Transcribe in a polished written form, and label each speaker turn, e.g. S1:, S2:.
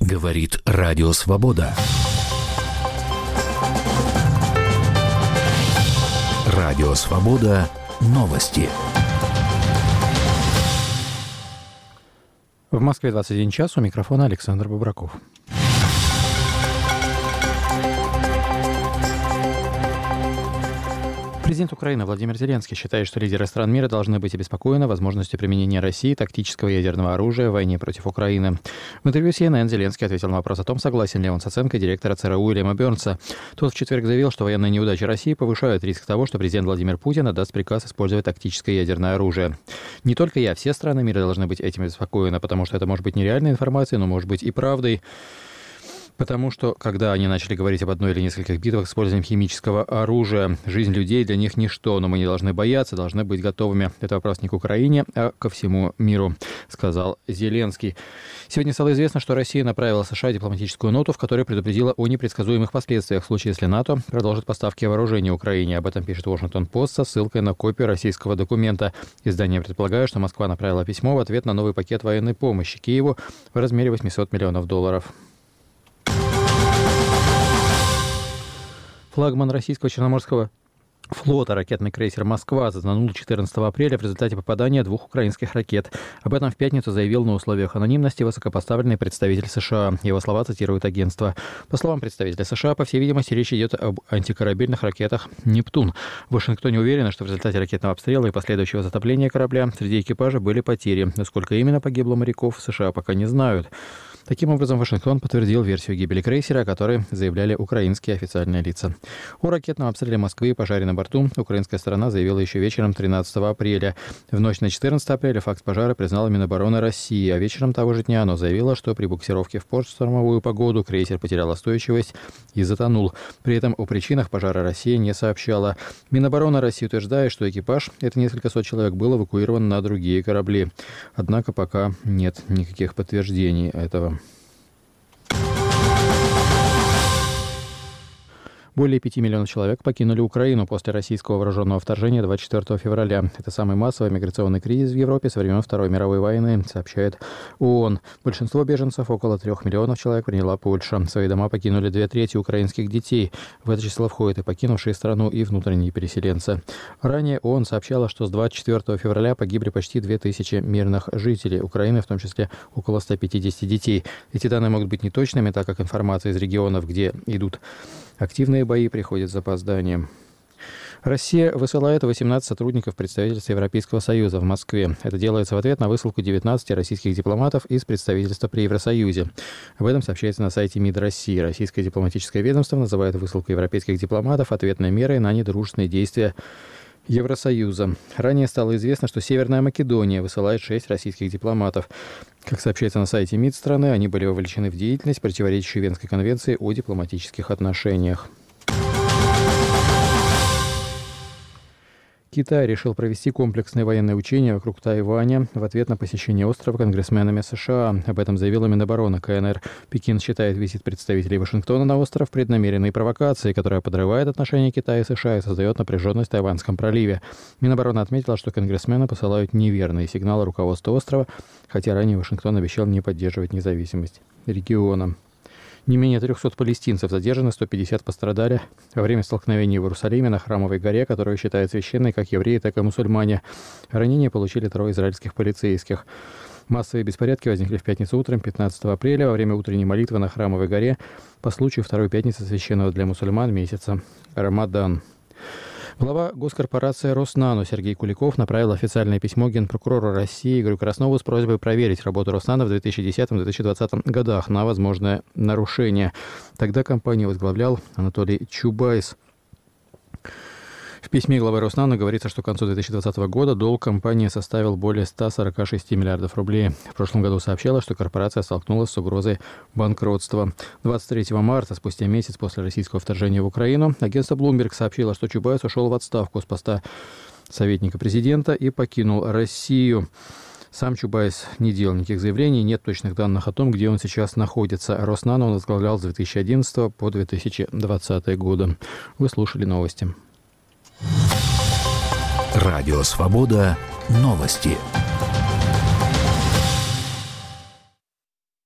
S1: Говорит Радио Свобода. Радио Свобода. Новости.
S2: В Москве 21 час. У микрофона Александр Бубраков. Президент Украины Владимир Зеленский считает, что лидеры стран мира должны быть обеспокоены возможностью применения России тактического ядерного оружия в войне против Украины. В интервью CNN Зеленский ответил на вопрос о том, согласен ли он с оценкой директора ЦРУ Уильяма Бёрнса. Тот в четверг заявил, что военные неудачи России повышают риск того, что президент Владимир Путин отдаст приказ использовать тактическое ядерное оружие. Не только я, все страны мира должны быть этим обеспокоены, потому что это может быть нереальной информацией, но может быть и правдой. Потому что, когда они начали говорить об одной или нескольких битвах с использованием химического оружия, жизнь людей для них ничто, но мы не должны бояться, должны быть готовыми. Это вопрос не к Украине, а ко всему миру, сказал Зеленский. Сегодня стало известно, что Россия направила США дипломатическую ноту, в которой предупредила о непредсказуемых последствиях в случае, если НАТО продолжит поставки вооружений Украине. Об этом пишет Washington-Post со ссылкой на копию российского документа. Издание предполагает, что Москва направила письмо в ответ на новый пакет военной помощи Киеву в размере $800 миллионов. Флагман российского Черноморского флота, ракетный крейсер «Москва», затонул 14 апреля в результате попадания двух украинских ракет. Об этом в пятницу заявил на условиях анонимности высокопоставленный представитель США. Его слова цитирует агентство. По словам представителя США, по всей видимости, речь идет об антикорабельных ракетах «Нептун». В Вашингтоне уверены, что в результате ракетного обстрела и последующего затопления корабля среди экипажа были потери. Но сколько именно погибло моряков, США пока не знают. Таким образом, Вашингтон подтвердил версию гибели крейсера, о которой заявляли украинские официальные лица. О ракетном обстреле Москвы и пожаре на борту украинская сторона заявила еще вечером 13 апреля. В ночь на 14 апреля факт пожара признала Минобороны России, а вечером того же дня оно заявило, что при буксировке в порт в штормовую погоду крейсер потерял устойчивость и затонул. При этом о причинах пожара Россия не сообщала. Минобороны России утверждает, что экипаж, это несколько сот человек, был эвакуирован на другие корабли. Однако пока нет никаких подтверждений этого. Более 5 миллионов человек покинули Украину после российского вооруженного вторжения 24 февраля. Это самый массовый миграционный кризис в Европе со времен Второй мировой войны, сообщает ООН. Большинство беженцев, около 3 миллионов человек, приняла Польша. Свои дома покинули 2/3 украинских детей. В это число входят и покинувшие страну, и внутренние переселенцы. Ранее ООН сообщала, что с 24 февраля погибли почти 2000 мирных жителей Украины, в том числе около 150 детей. Эти данные могут быть неточными, так как информация из регионов, где идут активные бои, приходят с запозданием. Россия высылает 18 сотрудников представительства Европейского Союза в Москве. Это делается в ответ на высылку 19 российских дипломатов из представительства при Евросоюзе. Об этом сообщается на сайте МИД России. Российское дипломатическое ведомство называет высылку европейских дипломатов ответной мерой на недружественные действия Евросоюза. Ранее стало известно, что Северная Македония высылает 6 российских дипломатов. Как сообщается на сайте МИД страны, они были вовлечены в деятельность, противоречащую Венской конвенции о дипломатических отношениях. Китай решил провести комплексные военные учения вокруг Тайваня в ответ на посещение острова конгрессменами США. Об этом заявила Минобороны КНР. Пекин считает визит представителей Вашингтона на остров преднамеренной провокацией, которая подрывает отношения Китая и США и создает напряженность в Тайваньском проливе. Минобороны отметила, что конгрессмены посылают неверные сигналы руководству острова, хотя ранее Вашингтон обещал не поддерживать независимость региона. Не менее 300 палестинцев задержаны, 150 пострадали во время столкновений в Иерусалиме на Храмовой горе, которую считают священной как евреи, так и мусульмане. Ранения получили 3 израильских полицейских. Массовые беспорядки возникли в пятницу утром, 15 апреля, во время утренней молитвы на Храмовой горе по случаю второй пятницы священного для мусульман месяца Рамадан. Глава госкорпорации «Роснано» Сергей Куликов направил официальное письмо генпрокурору России Игорю Краснову с просьбой проверить работу «Роснано» в 2010-2020 годах на возможное нарушение. Тогда компанию возглавлял Анатолий Чубайс. В письме главы «Роснано» говорится, что к концу 2020 года долг компании составил более 146 миллиардов рублей. В прошлом году сообщалось, что корпорация столкнулась с угрозой банкротства. 23 марта, спустя месяц после российского вторжения в Украину, агентство Bloomberg сообщило, что Чубайс ушел в отставку с поста советника президента и покинул Россию. Сам Чубайс не делал никаких заявлений, нет точных данных о том, где он сейчас находится. «Роснано» он возглавлял с 2011 по 2020 годы. Вы слушали новости.
S1: Радио Свобода. Новости.